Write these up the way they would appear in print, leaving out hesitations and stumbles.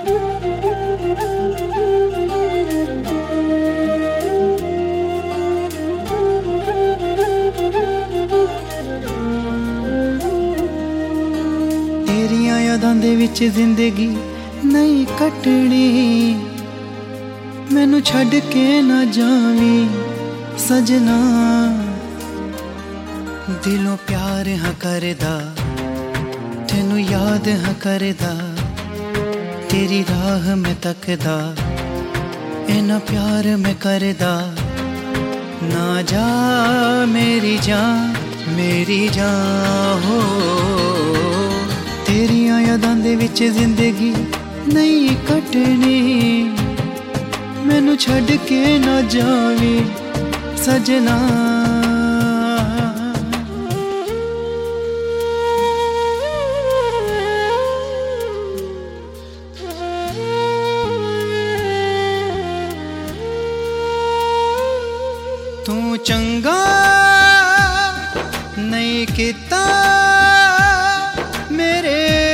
तेरियां यादां दे विच जिंदगी नहीं कटनी, मैनू छड्ड के ना जावी सजना। दिलों प्यार हाँ करदा, तेनू याद हाँ करदा, तेरी राह में तकदा, इना प्यार में करदा। ना जा मेरी जान, मेरी जान हो। तेरियां यादां दे विच जिंदगी नहीं कटनी, मैनू छड्ड के ना जावी सजना। तू चंगा नहीं किता मेरे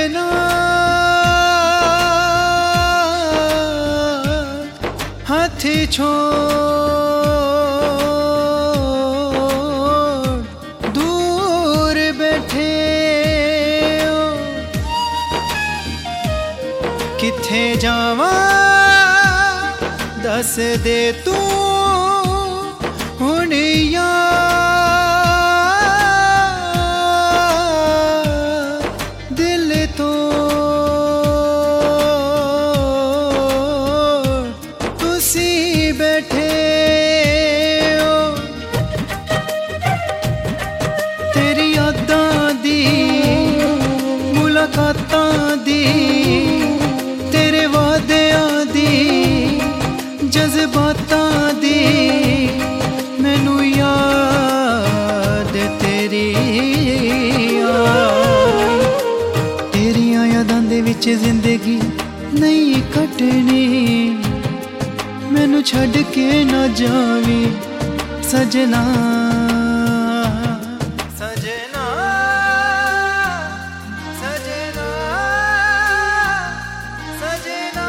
नाल, हाथ छोड़ दूर बैठे हो। किथे जावा दस दे तू हुण यार, दिल तो तुसी बैठे हो। तेरी यादां दी मुलाकातां दी, तेरे वादियां दी जज्बातां दी, मैनू याद तेरी याद। तेरियां यादां दे विच जिंदगी नहीं कटनी, मैनू छड्ड के ना जावी सजना। सजना सजना सजना।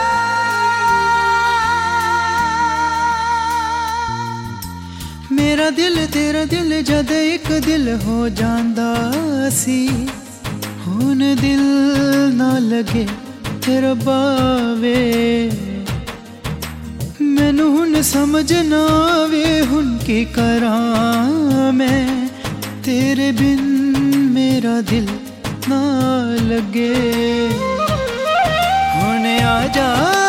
मेरा दिल तेरा दिल जद एक दिल हो जांदा सी, हुण दिल ना लगे तेरा बावे। मैनू हुण समझ ना आवे हुण की करां मैं, तेरे बिन मेरा दिल ना लगे। हुण आ जा